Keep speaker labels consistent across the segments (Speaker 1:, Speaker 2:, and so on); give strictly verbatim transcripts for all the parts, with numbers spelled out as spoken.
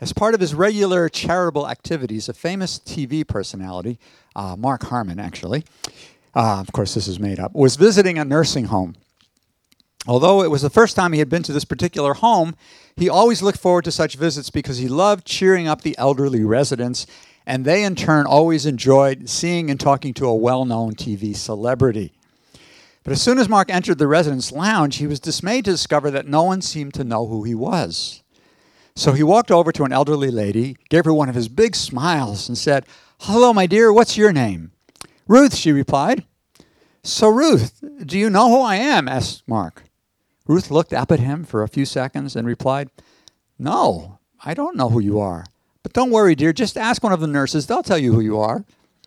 Speaker 1: As part of his regular charitable activities, a famous T V personality, uh, Mark Harmon actually, uh, of course this is made up, was visiting a nursing home. Although it was the first time he had been to this particular home, he always looked forward to such visits because he loved cheering up the elderly residents, and they in turn always enjoyed seeing and talking to a well-known T V celebrity. But as soon as Mark entered the residence lounge, he was dismayed to discover that no one seemed to know who he was. So he walked over to an elderly lady, gave her one of his big smiles, and said, "Hello, my dear, what's your name?" "Ruth," she replied. "So, Ruth, do you know who I am?" asked Mark. Ruth looked up at him for a few seconds and replied, "No, I don't know who you are. But don't worry, dear, just ask one of the nurses. They'll tell you who you are."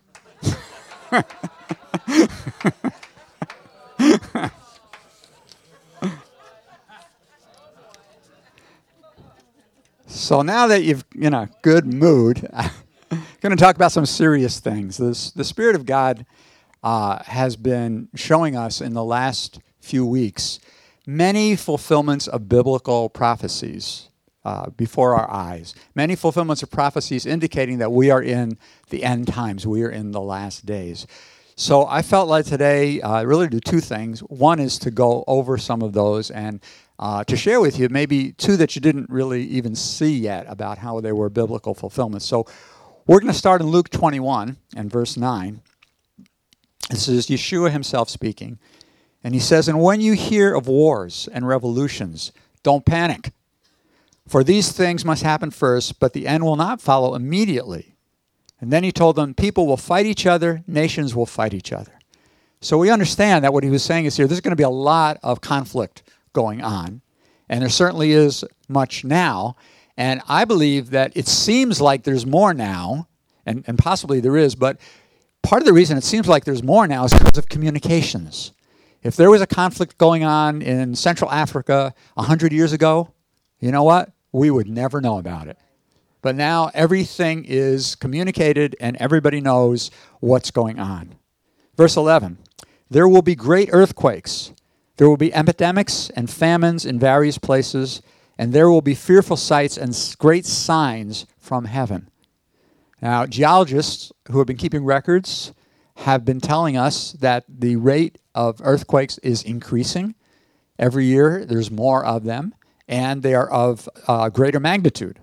Speaker 1: So now that you've in a good mood, I'm going to talk about some serious things. This, the Spirit of God uh, has been showing us in the last few weeks many fulfillments of biblical prophecies uh, before our eyes. Many fulfillments of prophecies indicating that we are in the end times. We are in the last days. So I felt like today uh, really do two things. One is to go over some of those and uh, to share with you maybe two that you didn't really even see yet about how they were biblical fulfillments. So we're going to start in Luke twenty-one and verse nine. This is Yeshua himself speaking. And he says, "And when you hear of wars and revolutions, don't panic. For these things must happen first, but the end will not follow immediately." And then he told them, people will fight each other, nations will fight each other. So we understand that what he was saying is here, there's going to be a lot of conflict going on. And there certainly is much now. And I believe that it seems like there's more now, and, and possibly there is, but part of the reason it seems like there's more now is because of communications. If there was a conflict going on in Central Africa one hundred years ago, you know what? We would never know about it. But now everything is communicated and everybody knows what's going on. Verse eleven, "There will be great earthquakes. There will be epidemics and famines in various places, and there will be fearful sights and great signs from heaven." Now, geologists who have been keeping records have been telling us that the rate of earthquakes is increasing. Every year there's more of them, and they are of uh, greater magnitude.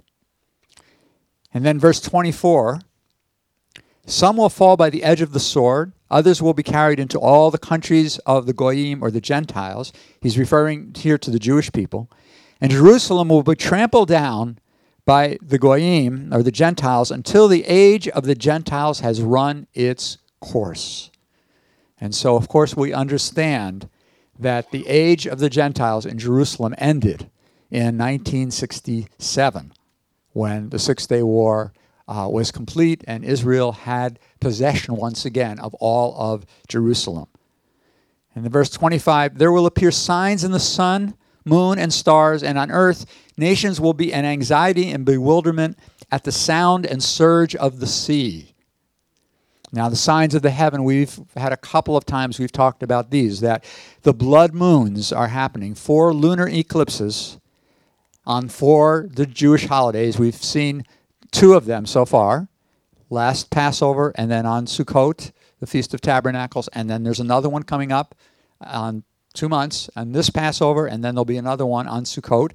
Speaker 1: And then verse twenty-four, "Some will fall by the edge of the sword, others will be carried into all the countries of the Goyim or the Gentiles." He's referring here to the Jewish people. "And Jerusalem will be trampled down by the Goyim or the Gentiles until the age of the Gentiles has run its course." And so, of course, we understand that the age of the Gentiles in Jerusalem ended in nineteen sixty-seven. When the Six-Day War uh, was complete and Israel had possession once again of all of Jerusalem. And in verse twenty-five, "There will appear signs in the sun, moon, and stars, and on earth nations will be in anxiety and bewilderment at the sound and surge of the sea." Now, the signs of the heaven, we've had a couple of times we've talked about these, that the blood moons are happening, four lunar eclipses on four the Jewish holidays. We've seen two of them so far, last Passover and then on Sukkot, the Feast of Tabernacles, and then there's another one coming up on two months on this Passover, and then there'll be another one on Sukkot.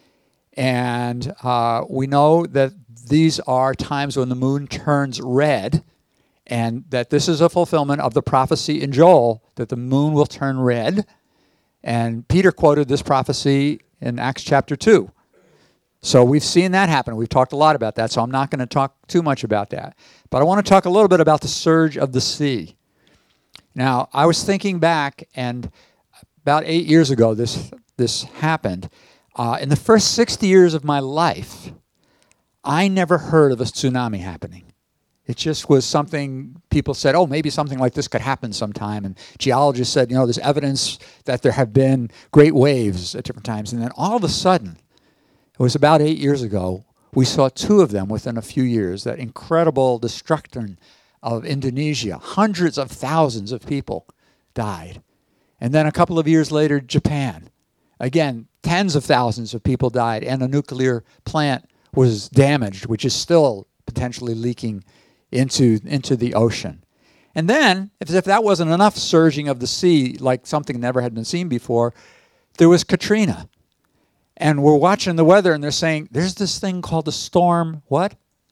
Speaker 1: And uh, we know that these are times when the moon turns red, and that this is a fulfillment of the prophecy in Joel that the moon will turn red. And Peter quoted this prophecy in Acts chapter two. So we've seen that happen. We've talked a lot about that, so I'm not going to talk too much about that. But I want to talk a little bit about the surge of the sea. Now, I was thinking back, and about eight years ago this, this happened. Uh, in the first sixty years of my life, I never heard of a tsunami happening. It just was something people said, oh, maybe something like this could happen sometime. And geologists said, you know, there's evidence that there have been great waves at different times. And then all of a sudden, it was about eight years ago, we saw two of them within a few years, that incredible destruction of Indonesia. Hundreds of thousands of people died. And then a couple of years later, Japan. Again, tens of thousands of people died, and a nuclear plant was damaged, which is still potentially leaking into, into the ocean. And then, as if that wasn't enough surging of the sea, like something never had been seen before, there was Katrina. And we're watching the weather, and they're saying, there's this thing called a storm, what?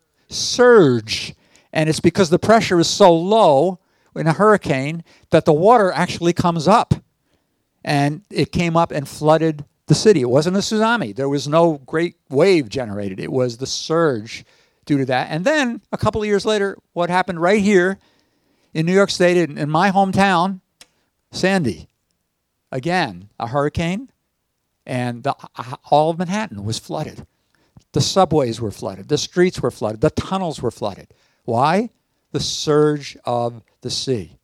Speaker 1: Surge. And it's because the pressure is so low in a hurricane that the water actually comes up. And it came up and flooded the city. It wasn't a tsunami. There was no great wave generated. It was the surge due to that. And then, a couple of years later, what happened right here in New York State, in, in my hometown, Sandy. Again, a hurricane. And the, all of Manhattan was flooded. The subways were flooded. The streets were flooded. The tunnels were flooded. Why? The surge of the sea.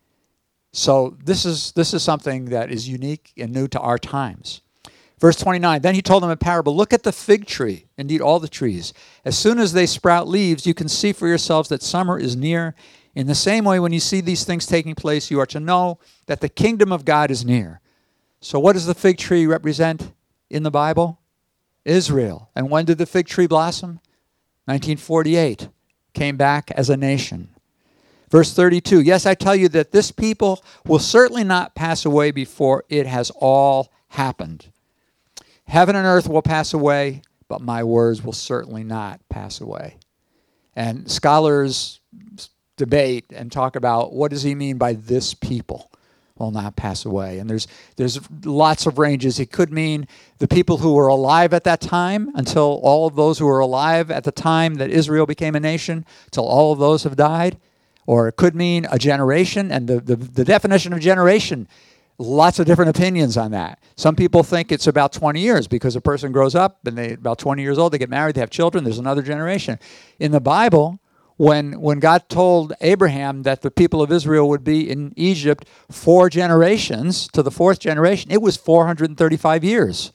Speaker 1: So this is this is something that is unique and new to our times. Verse twenty-nine, then he told them a parable. Look at the fig tree, indeed all the trees. As soon as they sprout leaves, you can see for yourselves that summer is near. In the same way, when you see these things taking place, you are to know that the kingdom of God is near. So what does the fig tree represent in the Bible? Israel. And when did the fig tree blossom? nineteen forty-eight. Came back as a nation. Verse thirty-two, yes, I tell you that this people will certainly not pass away before it has all happened. Heaven and earth will pass away, but my words will certainly not pass away. And scholars debate and talk about what does he mean by this people will not pass away. And there's there's lots of ranges. It could mean the people who were alive at that time, until all of those who were alive at the time that Israel became a nation, till all of those have died. Or it could mean a generation, and the, the, the definition of generation, lots of different opinions on that. Some people think it's about twenty years because a person grows up and they about twenty years old, they get married, they have children, there's another generation. In the Bible, when when God told Abraham that the people of Israel would be in Egypt four generations, to the fourth generation, it was four hundred thirty-five years.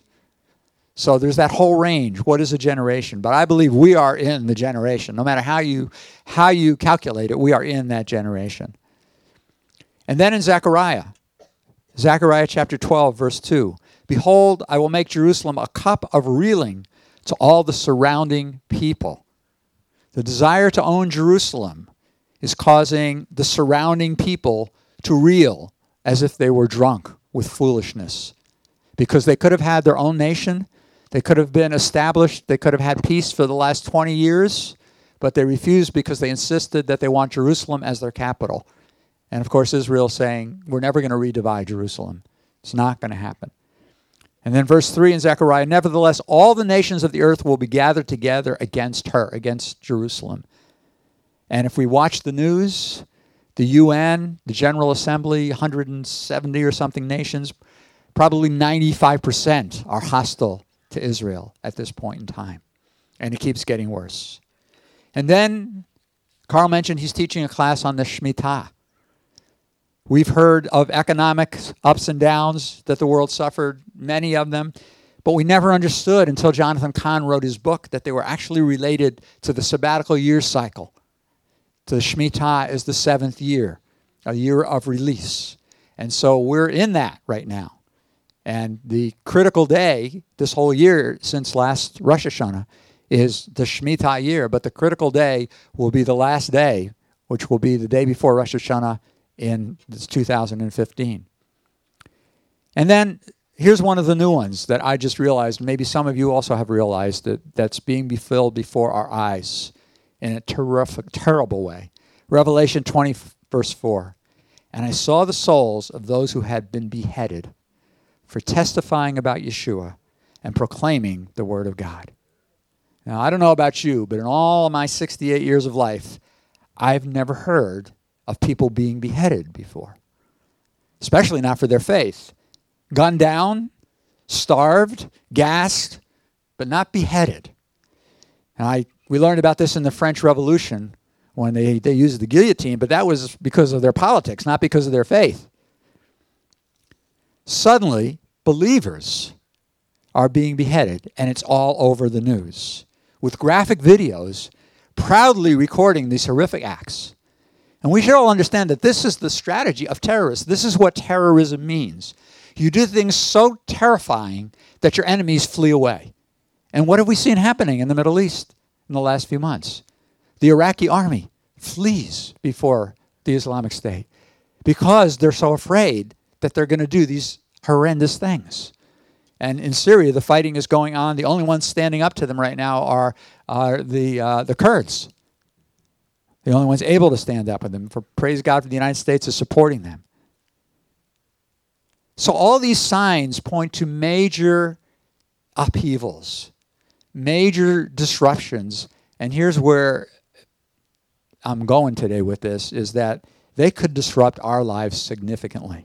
Speaker 1: So there's that whole range. What is a generation? But I believe we are in the generation. No matter how you how you calculate it, we are in that generation. And then in Zechariah, Zechariah chapter twelve, verse two, behold, I will make Jerusalem a cup of reeling to all the surrounding people. The desire to own Jerusalem is causing the surrounding people to reel as if they were drunk with foolishness. Because they could have had their own nation, they could have been established, they could have had peace for the last twenty years, but they refused because they insisted that they want Jerusalem as their capital. And of course, Israel saying, we're never going to redivide Jerusalem. It's not going to happen. And then verse three in Zechariah, nevertheless, all the nations of the earth will be gathered together against her, against Jerusalem. And if we watch the news, the U N, the General Assembly, one hundred seventy or something nations, probably ninety-five percent are hostile to Israel at this point in time. And it keeps getting worse. And then Carl mentioned he's teaching a class on the Shemitah. We've heard of economic ups and downs that the world suffered, many of them, but we never understood until Jonathan Cahn wrote his book that they were actually related to the sabbatical year cycle. The Shemitah is the seventh year, a year of release. And so we're in that right now. And the critical day this whole year since last Rosh Hashanah is the Shemitah year, but the critical day will be the last day, which will be the day before Rosh Hashanah in two thousand fifteen. And then here's one of the new ones that I just realized, maybe some of you also have realized, that that's being fulfilled before our eyes in a terrific, terrible way. Revelation twenty, verse four. And I saw the souls of those who had been beheaded for testifying about Yeshua and proclaiming the word of God. Now, I don't know about you, but in all of my sixty-eight years of life, I've never heard of people being beheaded before, especially not for their faith. Gunned down, starved, gassed, but not beheaded. And I we learned about this in the French Revolution when they, they used the guillotine, but that was because of their politics, not because of their faith. Suddenly, believers are being beheaded, and it's all over the news, with graphic videos proudly recording these horrific acts. And we should all understand that this is the strategy of terrorists. This is what terrorism means. You do things so terrifying that your enemies flee away. And what have we seen happening in the Middle East in the last few months? The Iraqi army flees before the Islamic State because they're so afraid that they're going to do these horrendous things. And in Syria, the fighting is going on. The only ones standing up to them right now are, are the, uh, the Kurds. The only ones able to stand up with them. For praise God, for the United States is supporting them. So all these signs point to major upheavals, major disruptions. And here's where I'm going today with this, is that they could disrupt our lives significantly.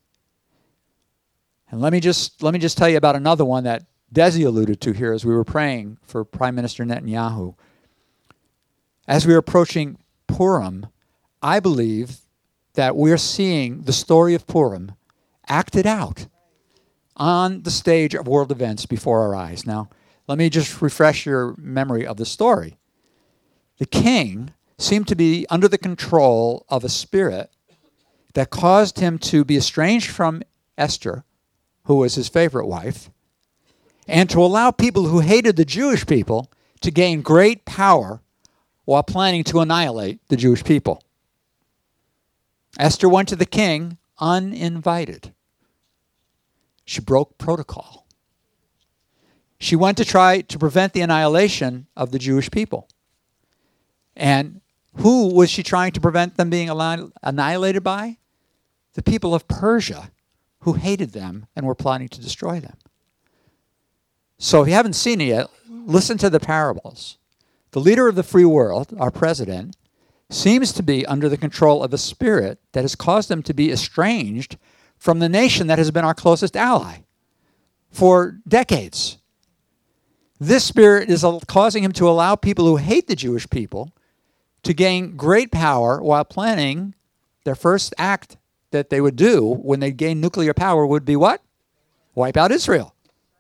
Speaker 1: And let me just let me just tell you about another one that Desi alluded to here as we were praying for Prime Minister Netanyahu. As we are approaching Purim, I believe that we're seeing the story of Purim acted out on the stage of world events before our eyes. Now, let me just refresh your memory of the story. The king seemed to be under the control of a spirit that caused him to be estranged from Esther, who was his favorite wife, and to allow people who hated the Jewish people to gain great power while planning to annihilate the Jewish people. Esther went to the king uninvited. She broke protocol. She went to try to prevent the annihilation of the Jewish people. And who was she trying to prevent them being annihilated by? The people of Persia, who hated them and were plotting to destroy them. So if you haven't seen it yet, listen to the parables. The leader of the free world, our president, seems to be under the control of a spirit that has caused them to be estranged from the nation that has been our closest ally for decades. This spirit is causing him to allow people who hate the Jewish people to gain great power while planning their first act that they would do when they gain nuclear power would be what? Wipe out Israel.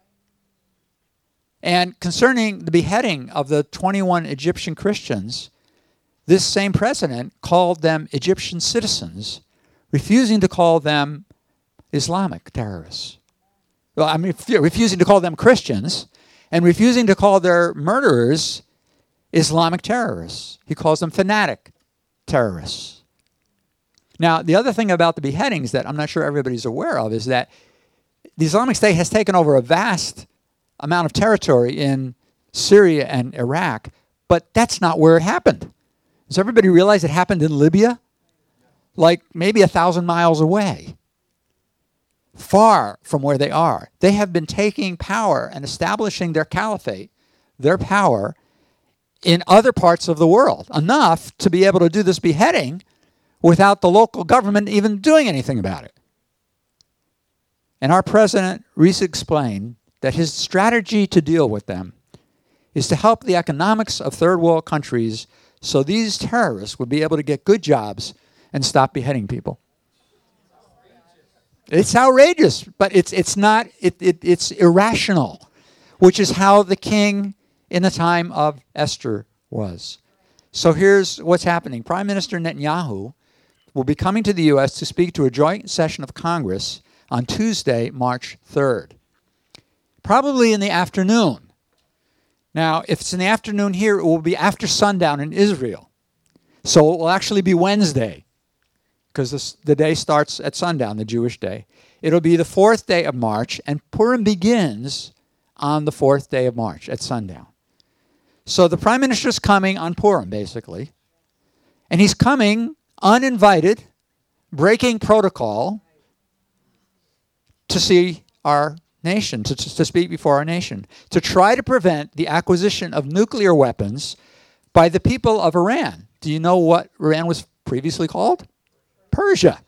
Speaker 1: And concerning the beheading of the twenty-one Egyptian Christians, this same president called them Egyptian citizens, refusing to call them Islamic terrorists. Well, I mean, refusing to call them Christians and refusing to call their murderers Islamic terrorists. He calls them fanatic terrorists. Now, the other thing about the beheadings that I'm not sure everybody's aware of is that the Islamic State has taken over a vast amount of territory in Syria and Iraq, but that's not where it happened. Does everybody realize it happened in Libya? Like maybe a thousand miles away. Far from where they are. They have been taking power and establishing their caliphate, their power, in other parts of the world. Enough to be able to do this beheading without the local government even doing anything about it. And our president Reese explained that his strategy to deal with them is to help the economics of third world countries so these terrorists would be able to get good jobs and stop beheading people. It's outrageous, but it's it's not, it, it it's irrational, which is how the king in the time of Esther was. So here's what's happening. Prime Minister Netanyahu will be coming to the U S to speak to a joint session of Congress on Tuesday, March third. Probably in the afternoon. Now, if it's in the afternoon here, it will be after sundown in Israel. So it will actually be Wednesday, because the day starts at sundown, the Jewish day. It'll be the fourth day of March, and Purim begins on the fourth day of March at sundown. So the prime minister's coming on Purim, basically, and he's coming uninvited, breaking protocol to see our nation, to, to speak before our nation, to try to prevent the acquisition of nuclear weapons by the people of Iran. Do you know what Iran was previously called? Persia.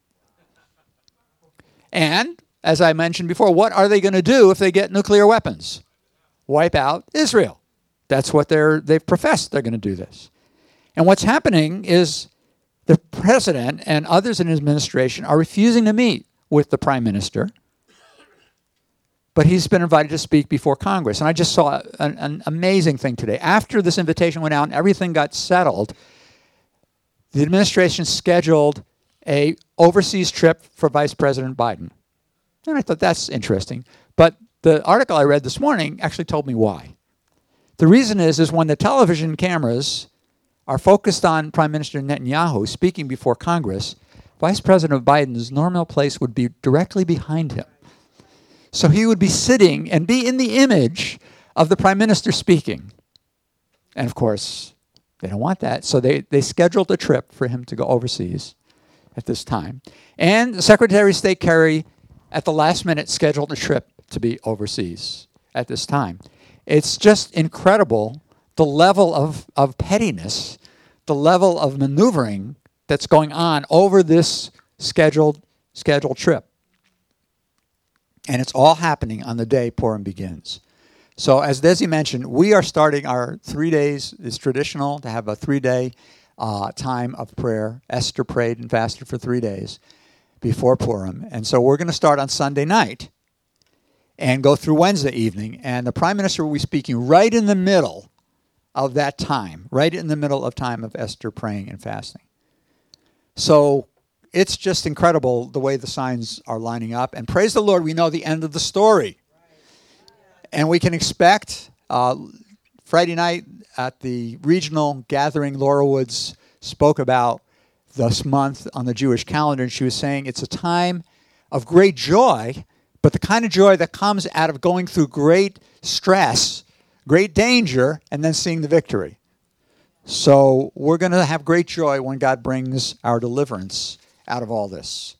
Speaker 1: And, as I mentioned before, what are they going to do if they get nuclear weapons? Wipe out Israel. That's what they're, they've professed they're going to do this. And what's happening is the president and others in his administration are refusing to meet with the prime minister, but he's been invited to speak before Congress. And I just saw an, an amazing thing today. After this invitation went out and everything got settled, the administration scheduled a overseas trip for Vice President Biden. And I thought that's interesting. But The article I read this morning actually told me why. The reason is, is when the television cameras are focused on Prime Minister Netanyahu speaking before Congress, Vice President Biden's normal place would be directly behind him. So he would be sitting and be in the image of the Prime Minister speaking. And of course, they don't want that. So they, they scheduled a trip for him to go overseas at this time. And Secretary of State Kerry, at the last minute, scheduled a trip to be overseas at this time. It's just incredible the level of, of pettiness, the level of maneuvering that's going on over this scheduled scheduled trip. And it's all happening on the day Purim begins. So as Desi mentioned, we are starting our three days. It's traditional to have a three-day uh, time of prayer. Esther prayed and fasted for three days before Purim. And so we're going to start on Sunday night and go through Wednesday evening. And the Prime Minister will be speaking right in the middle of that time, right in the middle of time of Esther praying and fasting. So it's just incredible the way the signs are lining up. And praise the Lord, we know the end of the story. And we can expect, uh, Friday night at the regional gathering, Laura Woods spoke about this month on the Jewish calendar, and she was saying it's a time of great joy, but the kind of joy that comes out of going through great stress, great danger, and then seeing the victory. So we're going to have great joy when God brings our deliverance out of all this.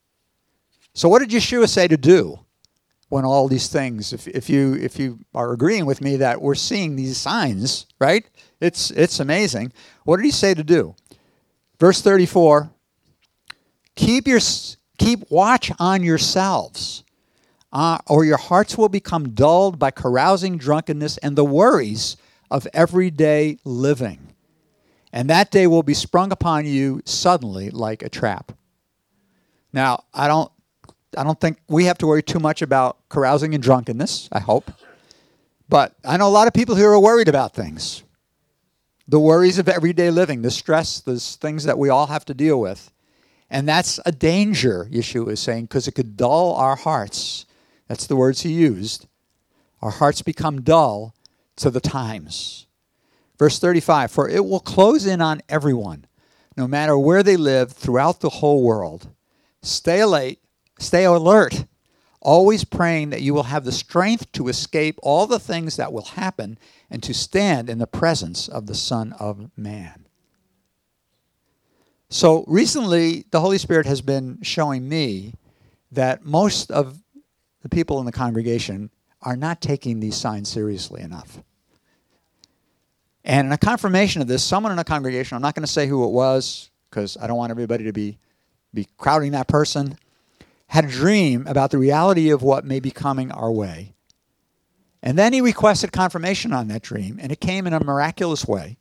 Speaker 1: So what did Yeshua say to do when all these things, if, if you if you are agreeing with me that we're seeing these signs, right? It's it's amazing. What did he say to do? Verse thirty-four, keep your keep watch on yourselves, uh, or your hearts will become dulled by carousing, drunkenness, and the worries of everyday living. And that day will be sprung upon you suddenly like a trap. Now, I don't I don't think we have to worry too much about carousing and drunkenness, I hope. But I know a lot of people who are worried about things. The worries of everyday living, the stress, the things that we all have to deal with. And that's a danger, Yeshua is saying, because it could dull our hearts. That's the words he used. Our hearts become dull to the times. Verse thirty-five, for it will close in on everyone, no matter where they live throughout the whole world. Stay late. Stay alert, always praying that you will have the strength to escape all the things that will happen and to stand in the presence of the Son of Man. So recently, the Holy Spirit has been showing me that most of the people in the congregation are not taking these signs seriously enough. And in a confirmation of this, someone in a congregation, I'm not going to say who it was because I don't want everybody to be, be crowding that person, had a dream about the reality of what may be coming our way. And then he requested confirmation on that dream, and it came in a miraculous way.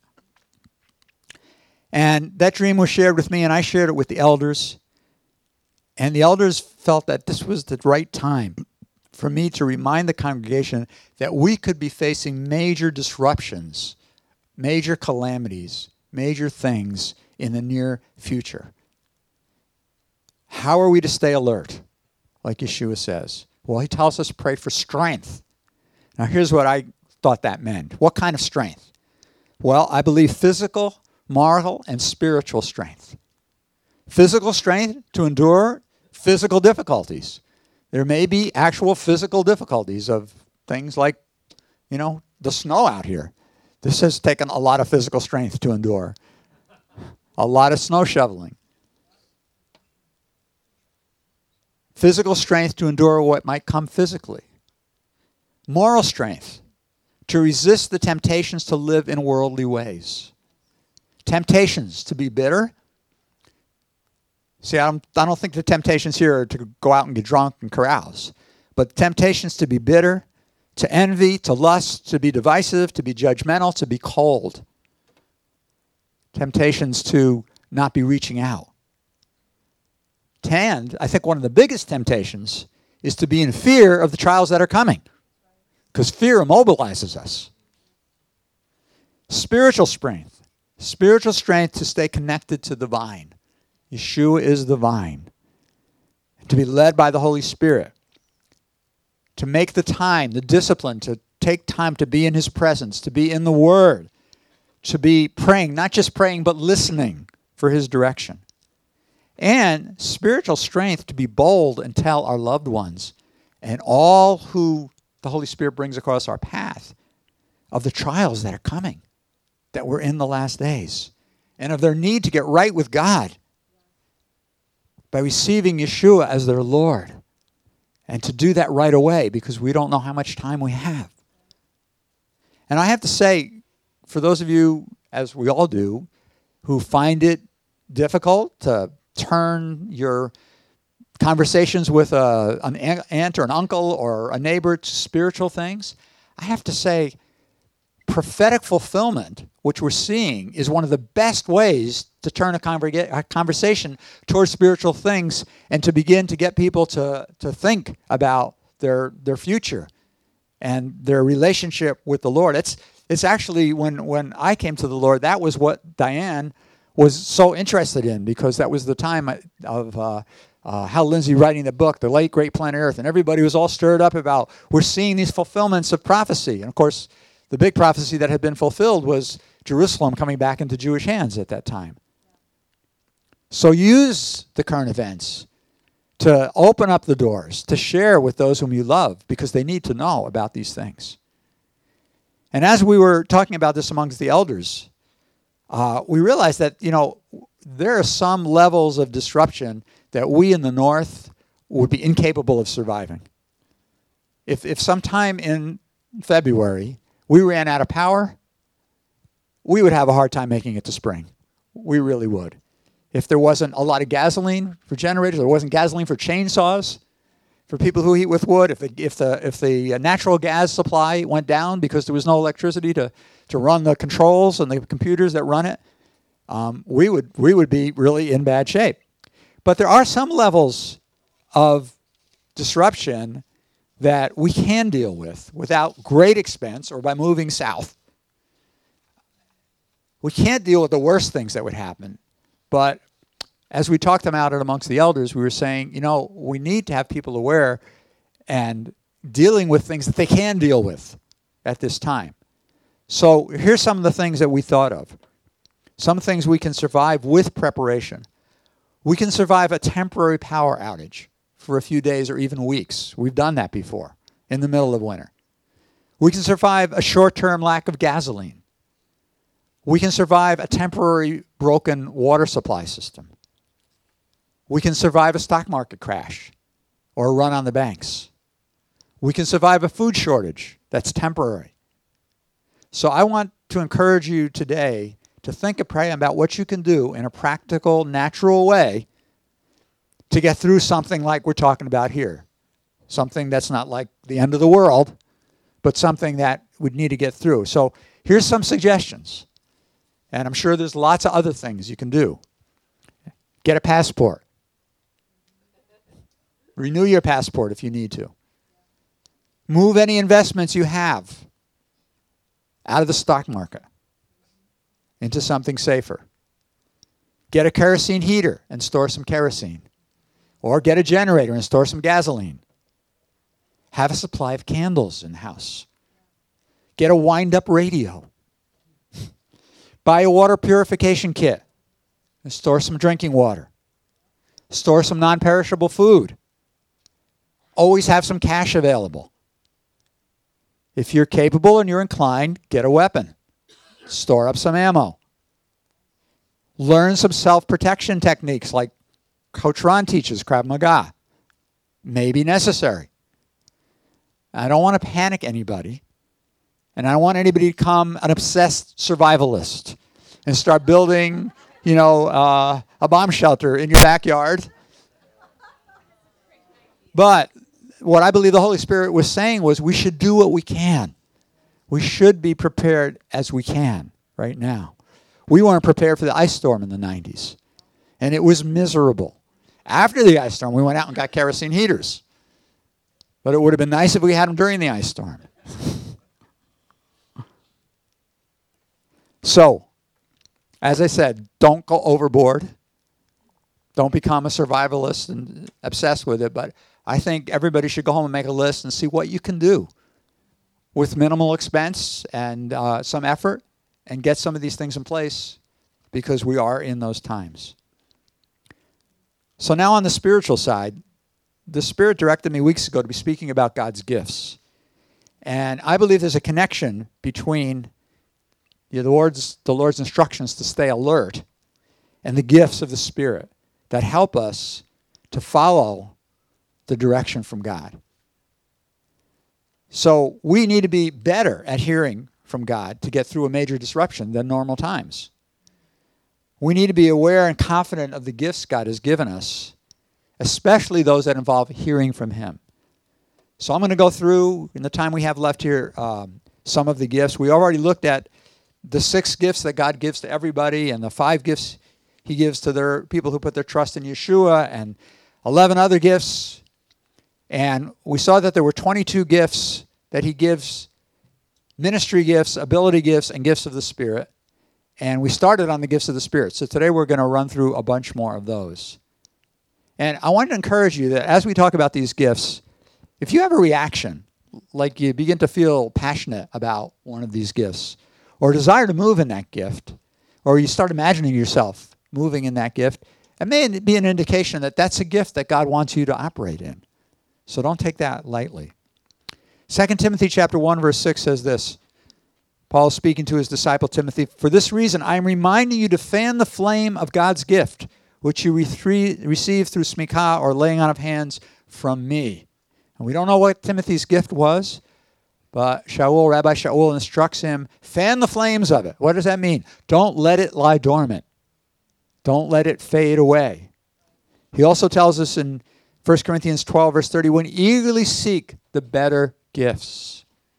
Speaker 1: And that dream was shared with me, and I shared it with the elders. And the elders felt that this was the right time for me to remind the congregation that we could be facing major disruptions, major calamities, major things in the near future. How are we to stay alert, like Yeshua says? Well, he tells us pray for strength. Now, here's what I thought that meant. What kind of strength? Well, I believe physical, moral, and spiritual strength. Physical strength to endure physical difficulties. There may be actual physical difficulties of things like, you know, the snow out here. This has taken a lot of physical strength to endure. A lot of snow shoveling. Physical strength to endure what might come physically. Moral strength to resist the temptations to live in worldly ways. Temptations to be bitter. See, I don't, I don't think the temptations here are to go out and get drunk and carouse. But temptations to be bitter, to envy, to lust, to be divisive, to be judgmental, to be cold. Temptations to not be reaching out. And I think one of the biggest temptations is to be in fear of the trials that are coming, because fear immobilizes us. Spiritual strength. Spiritual strength to stay connected to the vine. Yeshua is the vine. To be led by the Holy Spirit. to make the time, the discipline, to take time to be in his presence, to be in the Word, to be praying, not just praying, but listening for his direction. And spiritual strength to be bold and tell our loved ones and all who the Holy Spirit brings across our path of the trials that are coming, that we're in the last days, and of their need to get right with God by receiving Yeshua as their Lord, and to do that right away because we don't know how much time we have. And I have to say, for those of you, as we all do, who find it difficult to turn your conversations with a, an aunt or an uncle or a neighbor to spiritual things, I have to say, prophetic fulfillment, which we're seeing, is one of the best ways to turn a, converga- a conversation towards spiritual things and to begin to get people to, to think about their their future and their relationship with the Lord. It's it's actually, when, when I came to the Lord, that was what Diane was so interested in, because that was the time of uh, uh, Hal Lindsey writing the book, The Late Great Planet Earth, and everybody was all stirred up about, we're seeing these fulfillments of prophecy. And of course, the big prophecy that had been fulfilled was Jerusalem coming back into Jewish hands at that time. So use the current events to open up the doors, to share with those whom you love, because they need to know about these things. And as we were talking about this amongst the elders, uh, we realized that, you know, there are some levels of disruption that we in the North would be incapable of surviving. If, if sometime in February we ran out of power, we would have a hard time making it to spring. We really would. If there wasn't a lot of gasoline for generators, there wasn't gasoline for chainsaws, for people who heat with wood, if the if the if the natural gas supply went down because there was no electricity to, to run the controls and the computers that run it, um, we would we would be really in bad shape. But there are some levels of disruption that we can deal with without great expense or by moving south. We can't deal with the worst things that would happen. But as we talked about it amongst the elders, we were saying, you know, we need to have people aware and dealing with things that they can deal with at this time. So here's some of the things that we thought of. Some things we can survive with preparation. We can survive a temporary power outage for a few days or even weeks. We've done that before in the middle of winter. We can survive a short-term lack of gasoline. We can survive a temporary broken water supply system. We can survive a stock market crash or a run on the banks. We can survive a food shortage that's temporary. So I want to encourage you today to think and pray about what you can do in a practical, natural way to get through something like we're talking about here. Something that's not like the end of the world, but something that we'd need to get through. So here's some suggestions. And I'm sure there's lots of other things you can do. Get a passport. Renew your passport if you need to. Move any investments you have out of the stock market into something safer. Get a kerosene heater and store some kerosene. Or get a generator and store some gasoline. Have a supply of candles in the house. Get a wind-up radio. Buy a water purification kit and store some drinking water. Store some non-perishable food. Always have some cash available. If you're capable and you're inclined, get a weapon. Store up some ammo. Learn some self-protection techniques like Coach Ron teaches, Krav Maga. May be necessary. I don't want to panic anybody. And I don't want anybody to become an obsessed survivalist and start building, you know, uh, a bomb shelter in your backyard. But what I believe the Holy Spirit was saying was we should do what we can. We should be prepared as we can right now. We weren't prepared for the ice storm in the nineties. And it was miserable. After the ice storm, we went out and got kerosene heaters. But it would have been nice if we had them during the ice storm. So, as I said, don't go overboard. Don't become a survivalist and obsessed with it. But I think everybody should go home and make a list and see what you can do with minimal expense and uh, some effort and get some of these things in place because we are in those times. So now on the spiritual side, the Spirit directed me weeks ago to be speaking about God's gifts. And I believe there's a connection between the Lord's, the Lord's instructions to stay alert and the gifts of the Spirit that help us to follow the direction from God. So we need to be better at hearing from God to get through a major disruption than normal times. We need to be aware and confident of the gifts God has given us, especially those that involve hearing from Him. So I'm going to go through, in the time we have left here, um, some of the gifts. We already looked at the six gifts that God gives to everybody and the five gifts He gives to their people who put their trust in Yeshua and eleven other gifts. And we saw that there were twenty-two gifts that He gives, ministry gifts, ability gifts, and gifts of the Spirit. And we started on the gifts of the Spirit. So today we're going to run through a bunch more of those. And I want to encourage you that as we talk about these gifts, if you have a reaction, like you begin to feel passionate about one of these gifts, or desire to move in that gift, or you start imagining yourself moving in that gift, it may be an indication that that's a gift that God wants you to operate in. So don't take that lightly. Second Timothy chapter one, verse six says this. Paul is speaking to his disciple Timothy. For this reason, I am reminding you to fan the flame of God's gift, which you re- received through smikah, or laying on of hands, from me. And we don't know what Timothy's gift was, but Shaul, Rabbi Shaul instructs him, fan the flames of it. What does that mean? Don't let it lie dormant. Don't let it fade away. He also tells us in First Corinthians twelve, verse thirty-one, eagerly seek the better gifts.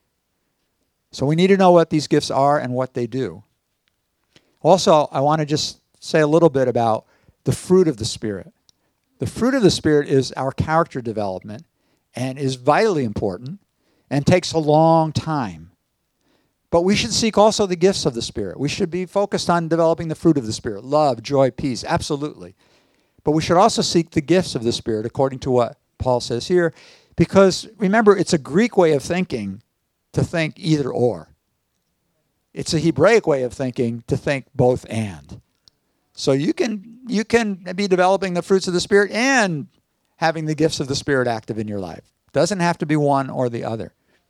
Speaker 1: So we need to know what these gifts are and what they do. Also, I want to just say a little bit about the fruit of the Spirit. The fruit of the Spirit is our character development and is vitally important and takes a long time. But we should seek also the gifts of the Spirit. We should be focused on developing the fruit of the Spirit. Love, joy, peace, absolutely. But we should also seek the gifts of the Spirit, according to what Paul says here. Because, remember, it's a Greek way of thinking to think either or. It's a Hebraic way of thinking to think both and. So you can you can be developing the fruits of the Spirit and having the gifts of the Spirit active in your life. Doesn't have to be one or the other.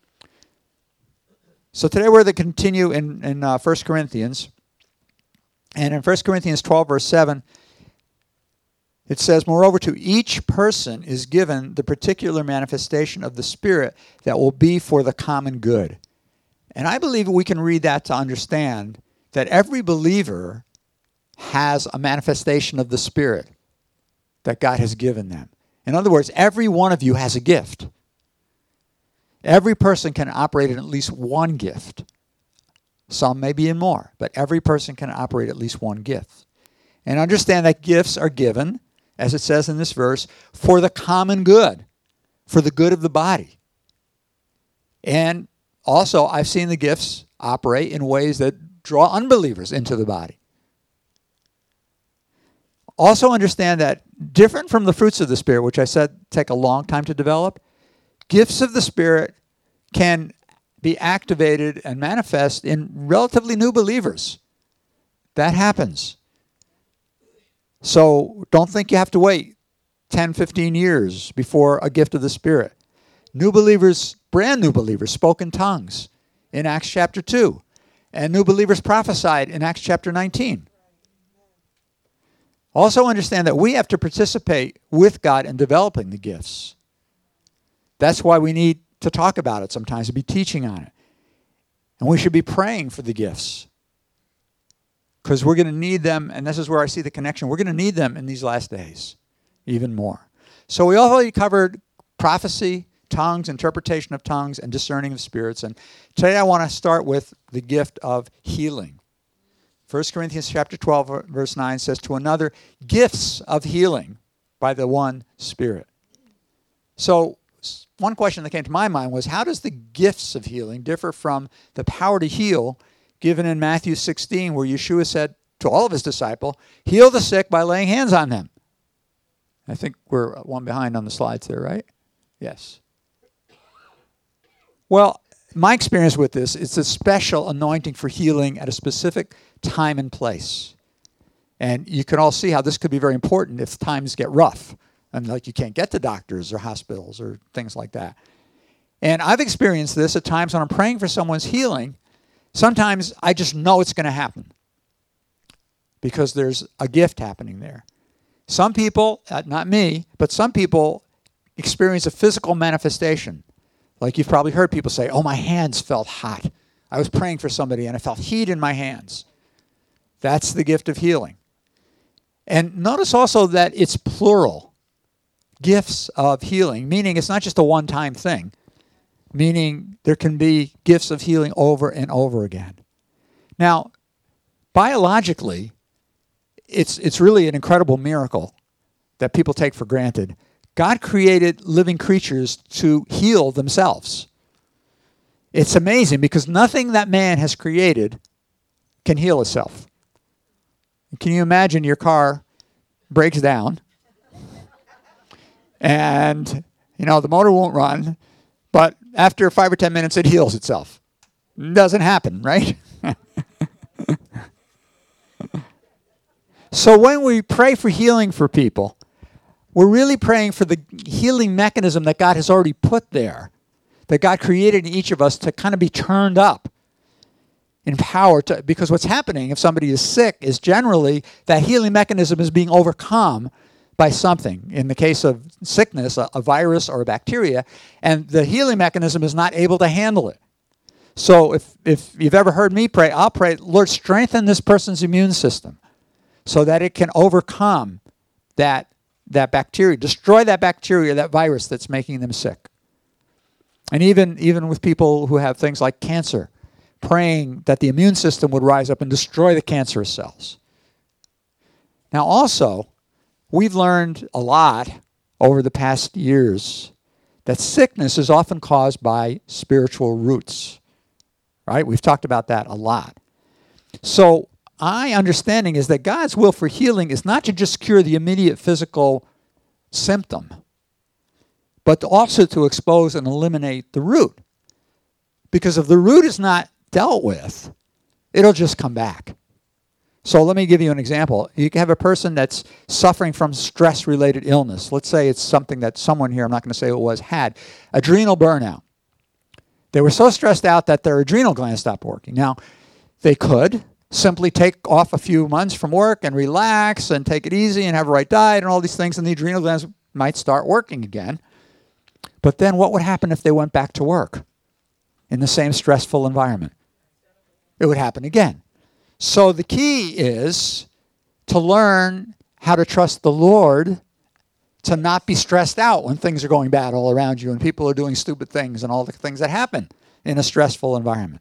Speaker 1: So today we're going to continue in, in uh, First Corinthians. And in First Corinthians twelve, verse seven, it says, moreover, to each person is given the particular manifestation of the Spirit that will be for the common good. And I believe we can read that to understand that every believer has a manifestation of the Spirit that God has given them. In other words, every one of you has a gift. Every person can operate in at least one gift. Some may be in more, but every person can operate at least one gift. And understand that gifts are given, as it says in this verse, for the common good, for the good of the body. And also, I've seen the gifts operate in ways that draw unbelievers into the body. Also understand that different from the fruits of the Spirit, which I said take a long time to develop, gifts of the Spirit can be activated and manifest in relatively new believers. That happens. So don't think you have to wait ten, fifteen years before a gift of the Spirit. New believers, brand new believers, spoke in tongues in Acts chapter two. And new believers prophesied in Acts chapter nineteen. Also understand that we have to participate with God in developing the gifts. That's why we need to talk about it sometimes, to be teaching on it. And we should be praying for the gifts. Because we're going to need them, and this is where I see the connection. We're going to need them in these last days, even more. So we already covered prophecy, tongues, interpretation of tongues, and discerning of spirits. And today I want to start with the gift of healing. First Corinthians chapter twelve, verse nine says, to another, gifts of healing by the one Spirit. So one question that came to my mind was, how does the gifts of healing differ from the power to heal given in Matthew sixteen, where Yeshua said to all of his disciples, heal the sick by laying hands on them? I think we're one behind on the slides there, right? Yes. Well, my experience with this, it's a special anointing for healing at a specific time and place. And you can all see how this could be very important if times get rough and like you can't get to doctors or hospitals or things like that. And I've experienced this at times when I'm praying for someone's healing. Sometimes I just know it's going to happen because there's a gift happening there. Some people, uh, not me, but some people experience a physical manifestation. Like you've probably heard people say, oh, my hands felt hot. I was praying for somebody and I felt heat in my hands. That's the gift of healing. And notice also that it's plural. Gifts of healing, meaning it's not just a one-time thing, meaning there can be gifts of healing over and over again. Now, biologically, it's it's really an incredible miracle that people take for granted. God created living creatures to heal themselves. It's amazing because nothing that man has created can heal itself. Can you imagine your car breaks down and, you know, the motor won't run, but after five or ten minutes it heals itself? It doesn't happen, right? So when we pray for healing for people, we're really praying for the healing mechanism that God has already put there, that God created in each of us to kind of be turned up in power. To, because what's happening if somebody is sick is generally that healing mechanism is being overcome by something. In the case of sickness, a, a virus or a bacteria, and the healing mechanism is not able to handle it. So if, if you've ever heard me pray, I'll pray, Lord, strengthen this person's immune system so that it can overcome that that bacteria, destroy that bacteria, that virus that's making them sick. And even, even with people who have things like cancer, praying that the immune system would rise up and destroy the cancerous cells. Now also, we've learned a lot over the past years that sickness is often caused by spiritual roots, right? We've talked about that a lot. So my understanding is that God's will for healing is not to just cure the immediate physical symptom, but also to expose and eliminate the root. Because if the root is not dealt with, it'll just come back. So let me give you an example. You can have a person that's suffering from stress-related illness. Let's say it's something that someone here, I'm not going to say who it was, had. Adrenal burnout. They were so stressed out that their adrenal gland stopped working. Now, they could simply take off a few months from work and relax and take it easy and have a right diet and all these things, and the adrenal glands might start working again. But then what would happen if they went back to work in the same stressful environment? It would happen again. So the key is to learn how to trust the Lord, to not be stressed out when things are going bad all around you and people are doing stupid things and all the things that happen in a stressful environment.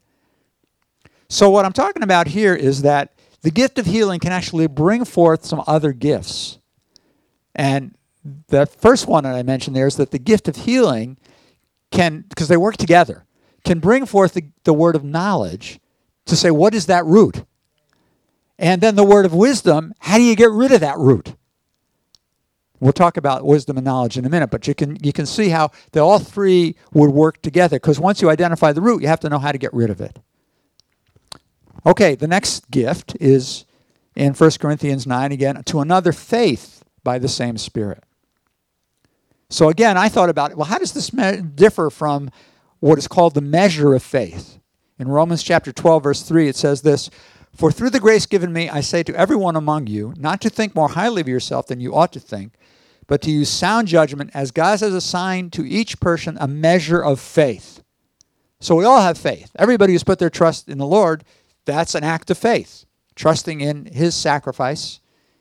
Speaker 1: So what I'm talking about here is that the gift of healing can actually bring forth some other gifts. And the first one that I mentioned there is that the gift of healing can, because they work together, can bring forth the, the word of knowledge to say, what is that root? And then the word of wisdom, how do you get rid of that root? We'll talk about wisdom and knowledge in a minute, but you can you can see how they all three would work together, because once you identify the root, you have to know how to get rid of it. Okay, the next gift is in First Corinthians nine again, to another faith by the same Spirit. So again, I thought about it, well, how does this me- differ from what is called the measure of faith? In Romans chapter twelve, verse three, it says this, "For through the grace given me, I say to everyone among you, not to think more highly of yourself than you ought to think, but to use sound judgment as God has assigned to each person a measure of faith." So we all have faith. Everybody who's put their trust in the Lord, that's an act of faith, trusting in his sacrifice.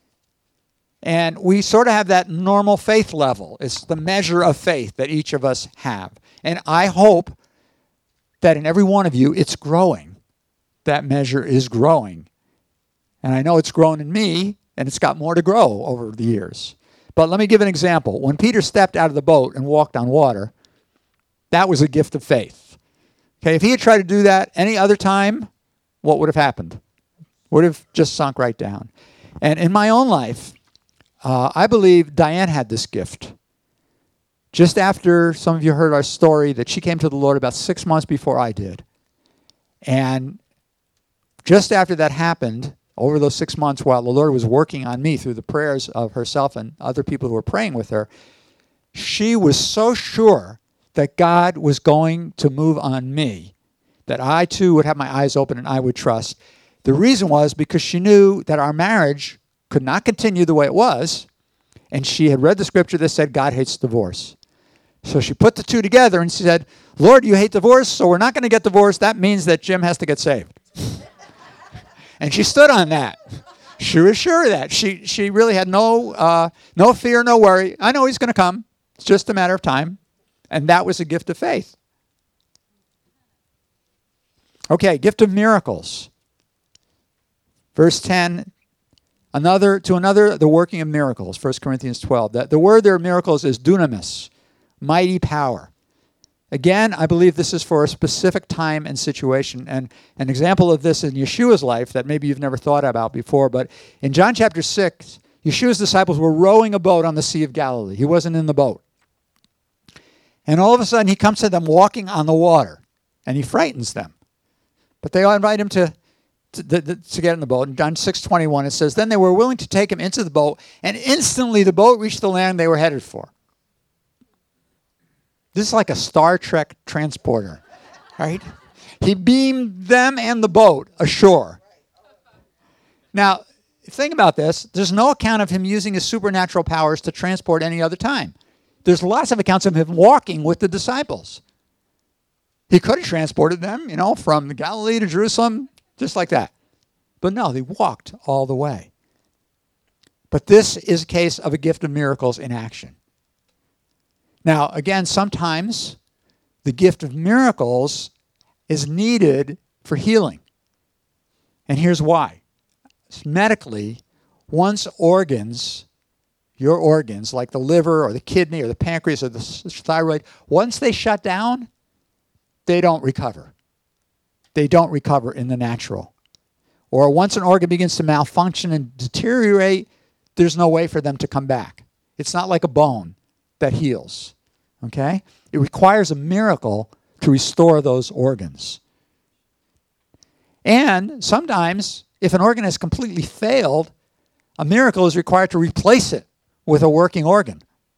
Speaker 1: And we sort of have that normal faith level. It's the measure of faith that each of us have. And I hope that in every one of you, it's growing. That measure is growing. And I know it's grown in me, and it's got more to grow over the years. But let me give an example. When Peter stepped out of the boat and walked on water, that was a gift of faith. Okay, if he had tried to do that any other time, what would have happened? Would have just sunk right down. And in my own life, uh, I believe Diane had this gift. just after some of you heard our story, that she came to the Lord about six months before I did. And just after that happened, over those six months while the Lord was working on me through the prayers of herself and other people who were praying with her, she was so sure that God was going to move on me, that I too would have my eyes open and I would trust. The reason was because she knew that our marriage could not continue the way it was, and she had read the scripture that said God hates divorce. So she put the two together and she said, Lord, you hate divorce, so we're not going to get divorced. That means that Jim has to get saved. And she stood on that. She was sure of that. She she really had no uh, no fear, no worry. I know he's going to come. It's just a matter of time. And that was a gift of faith. Okay, gift of miracles. Verse ten, another to another, the working of miracles, First Corinthians twelve. The, the word there, miracles, is dunamis, mighty power. Again, I believe this is for a specific time and situation. And an example of this in Yeshua's life that maybe you've never thought about before, but in John chapter six, Yeshua's disciples were rowing a boat on the Sea of Galilee. He wasn't in the boat. And all of a sudden, he comes to them walking on the water, and he frightens them. But they all invite him to, to, to, to get in the boat. In John six twenty-one, it says, then they were willing to take him into the boat, and instantly the boat reached the land they were headed for. This is like a Star Trek transporter, right? He beamed them and the boat ashore. Now, think about this. There's no account of him using his supernatural powers to transport any other time. There's lots of accounts of him walking with the disciples. He could have transported them, you know, from Galilee to Jerusalem, just like that. But no, they walked all the way. But this is a case of a gift of miracles in action. Now, again, sometimes the gift of miracles is needed for healing. And here's why. Medically, once organs, your organs, like the liver or the kidney or the pancreas or the thyroid, once they shut down, they don't recover. They don't recover in the natural. Or once an organ begins to malfunction and deteriorate, there's no way for them to come back. It's not like a bone that heals. Okay? It requires a miracle to restore those organs. And sometimes, if an organ has completely failed, a miracle is required to replace it with a working organ.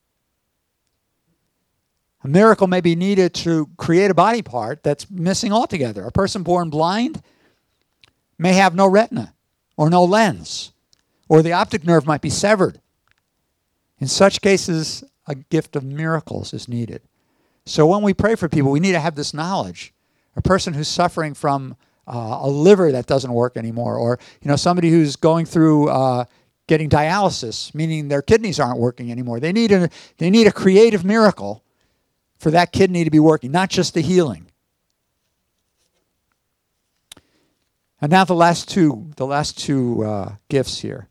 Speaker 1: A miracle may be needed to create a body part that's missing altogether. A person born blind may have no retina or no lens, or the optic nerve might be severed. In such cases, a gift of miracles is needed. So when we pray for people, we need to have this knowledge. A person who's suffering from uh, a liver that doesn't work anymore, or you know somebody who's going through uh, getting dialysis, meaning their kidneys aren't working anymore. They need a they need a creative miracle for that kidney to be working, not just the healing. And now the last two, the last two uh, gifts here.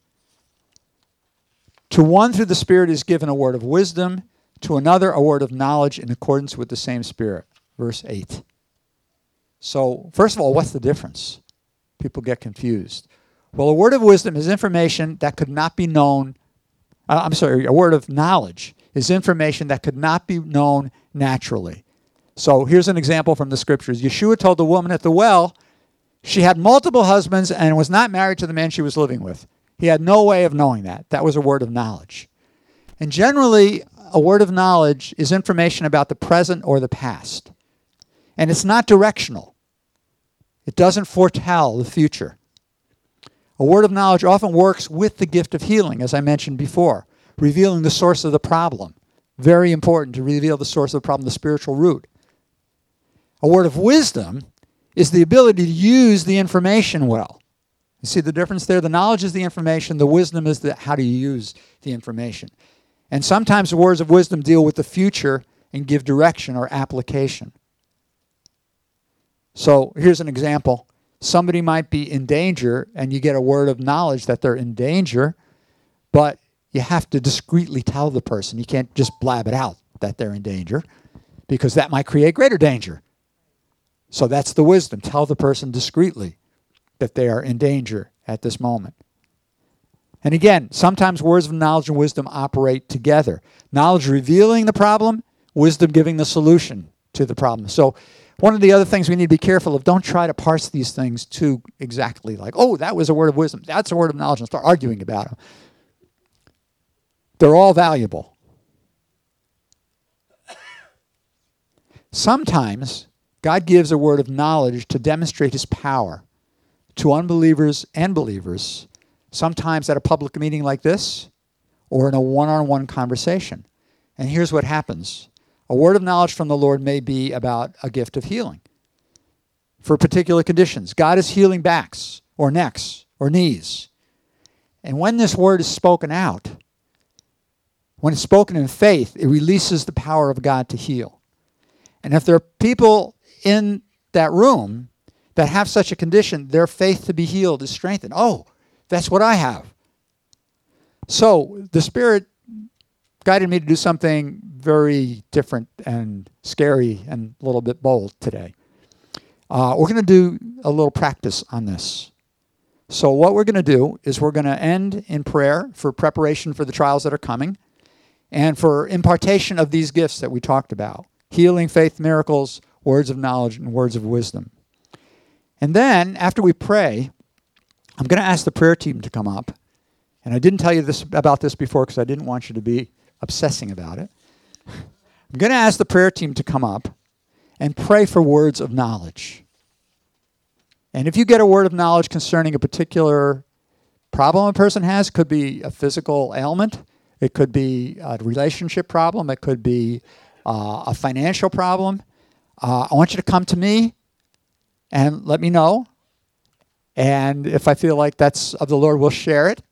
Speaker 1: To one, through the Spirit is given a word of wisdom. To another, a word of knowledge in accordance with the same Spirit. Verse eight. So, first of all, what's the difference? People get confused. Well, a word of wisdom is information that could not be known. Uh, I'm sorry, a word of knowledge is information that could not be known naturally. So, here's an example from the Scriptures. Yeshua told the woman at the well she had multiple husbands and was not married to the man she was living with. He had no way of knowing that. That was a word of knowledge. And generally, a word of knowledge is information about the present or the past. And it's not directional. It doesn't foretell the future. A word of knowledge often works with the gift of healing, as I mentioned before, revealing the source of the problem. Very important to reveal the source of the problem, the spiritual root. A word of wisdom is the ability to use the information well. You see the difference there? The knowledge is the information. The wisdom is the how do you use the information. And sometimes the words of wisdom deal with the future and give direction or application. So here's an example. Somebody might be in danger, and you get a word of knowledge that they're in danger, but you have to discreetly tell the person. You can't just blab it out that they're in danger, because that might create greater danger. So that's the wisdom. Tell the person discreetly that they are in danger at this moment. And again, sometimes words of knowledge and wisdom operate together. Knowledge revealing the problem, wisdom giving the solution to the problem. So one of the other things we need to be careful of, don't try to parse these things too exactly, like, oh, that was a word of wisdom, that's a word of knowledge, and start arguing about them. They're all valuable. Sometimes God gives a word of knowledge to demonstrate his power to unbelievers and believers, sometimes at a public meeting like this or in a one-on-one conversation. And here's what happens. A word of knowledge from the Lord may be about a gift of healing for particular conditions. God is healing backs or necks or knees. And when this word is spoken out, when it's spoken in faith, it releases the power of God to heal. And if there are people in that room that have such a condition, their faith to be healed is strengthened. Oh, that's what I have. So the Spirit guided me to do something very different and scary and a little bit bold today. Uh, we're going to do a little practice on this. So what we're going to do is we're going to end in prayer for preparation for the trials that are coming and for impartation of these gifts that we talked about. Healing, faith, miracles, words of knowledge, and words of wisdom. And then, after we pray, I'm going to ask the prayer team to come up. And I didn't tell you this about this before because I didn't want you to be obsessing about it. I'm going to ask the prayer team to come up and pray for words of knowledge. And if you get a word of knowledge concerning a particular problem a person has, it could be a physical ailment, it could be a relationship problem, it could be uh, a financial problem, uh, I want you to come to me and let me know. And if I feel like that's of the Lord, we'll share it.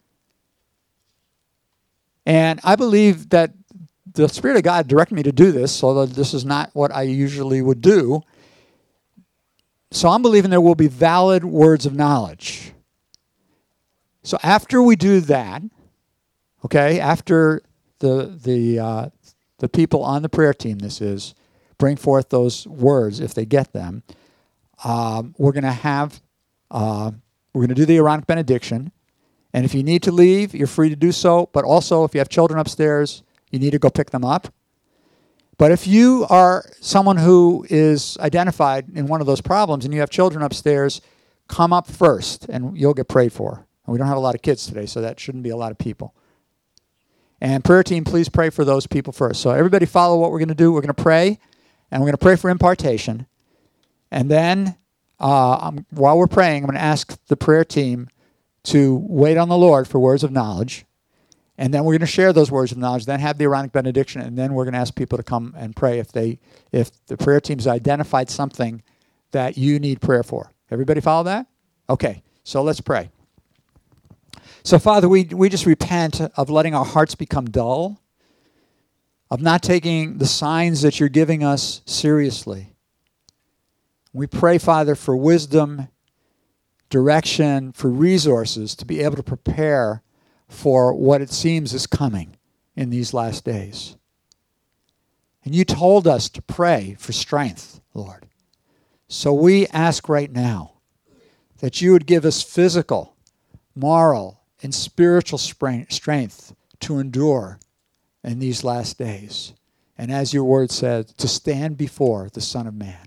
Speaker 1: And I believe that the Spirit of God directed me to do this, although this is not what I usually would do. So I'm believing there will be valid words of knowledge. So after we do that, okay, after the the uh, the people on the prayer team, this is, bring forth those words if they get them, um, we're going to have, uh, we're going to do the Aaronic benediction. And if you need to leave, you're free to do so. But also, if you have children upstairs, you need to go pick them up. But if you are someone who is identified in one of those problems and you have children upstairs, come up first and you'll get prayed for. And we don't have a lot of kids today, so that shouldn't be a lot of people. And prayer team, please pray for those people first. So everybody follow what we're going to do. We're going to pray, and we're going to pray for impartation. And then uh, I'm, while we're praying, I'm going to ask the prayer team to wait on the Lord for words of knowledge. And then we're going to share those words of knowledge, then have the Aaronic benediction, and then we're going to ask people to come and pray if they, if the prayer team's identified something that you need prayer for. Everybody follow that? Okay, so let's pray. So, Father, we, we just repent of letting our hearts become dull, of not taking the signs that you're giving us seriously. We pray, Father, for wisdom, direction, for resources to be able to prepare for what it seems is coming in these last days. And you told us to pray for strength, Lord. So we ask right now that you would give us physical, moral, and spiritual strength to endure in these last days. And as your word said, to stand before the Son of Man.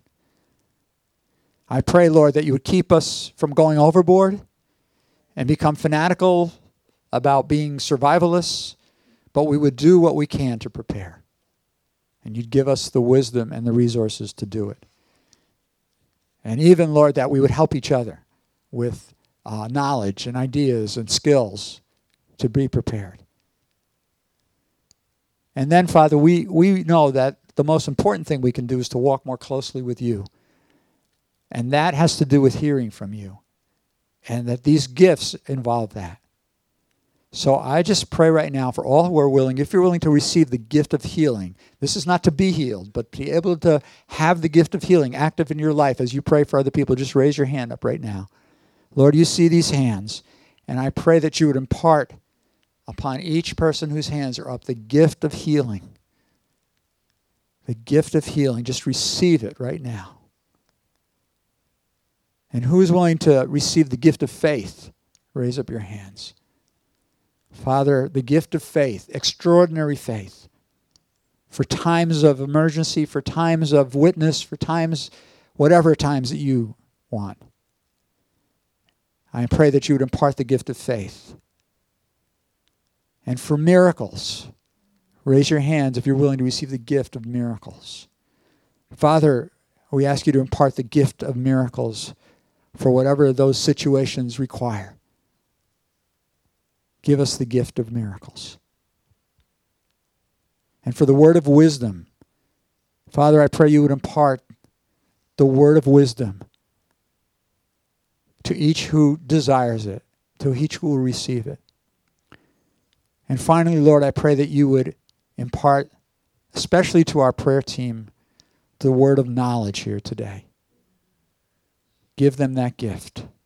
Speaker 1: I pray, Lord, that you would keep us from going overboard and become fanatical about being survivalists, but we would do what we can to prepare. And you'd give us the wisdom and the resources to do it. And even, Lord, that we would help each other with uh, knowledge and ideas and skills to be prepared. And then, Father, we, we know that the most important thing we can do is to walk more closely with you. And that has to do with hearing from you. And that these gifts involve that. So I just pray right now for all who are willing, if you're willing to receive the gift of healing. This is not to be healed, but to be able to have the gift of healing active in your life as you pray for other people. Just raise your hand up right now. Lord, you see these hands, and I pray that you would impart upon each person whose hands are up the gift of healing. The gift of healing. Just receive it right now. And who is willing to receive the gift of faith? Raise up your hands. Father, the gift of faith, extraordinary faith. for times of emergency, for times of witness, for times, whatever times that you want. I pray that you would impart the gift of faith. And for miracles, raise your hands if you're willing to receive the gift of miracles. Father, we ask you to impart the gift of miracles for whatever those situations require. Give us the gift of miracles. And for the word of wisdom, Father, I pray you would impart the word of wisdom to each who desires it, to each who will receive it. And finally, Lord, I pray that you would impart, especially to our prayer team, the word of knowledge here today. Give them that gift.